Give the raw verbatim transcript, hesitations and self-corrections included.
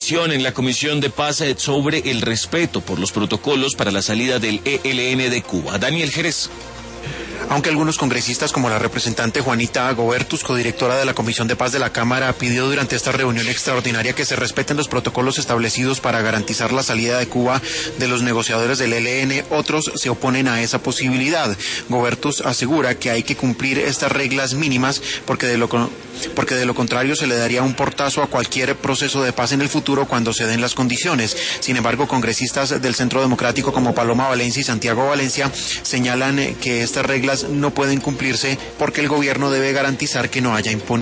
En la Comisión de Paz sobre el respeto por los protocolos para la salida del E L N de Cuba. Daniel Jerez. Aunque algunos congresistas, como la representante Juanita Agobertus, codirectora de la Comisión de Paz de la Cámara, pidió durante esta reunión extraordinaria que se respeten los protocolos establecidos para garantizar la salida de Cuba de los negociadores del E L N, otros se oponen a esa posibilidad. Agobertus asegura que hay que cumplir estas reglas mínimas porque de lo porque de lo contrario se le daría un portazo a cualquier proceso de paz en el futuro cuando se den las condiciones. Sin embargo, congresistas del Centro Democrático como Paloma Valencia y Santiago Valencia señalan que estas reglas no pueden cumplirse porque el gobierno debe garantizar que no haya impunidad.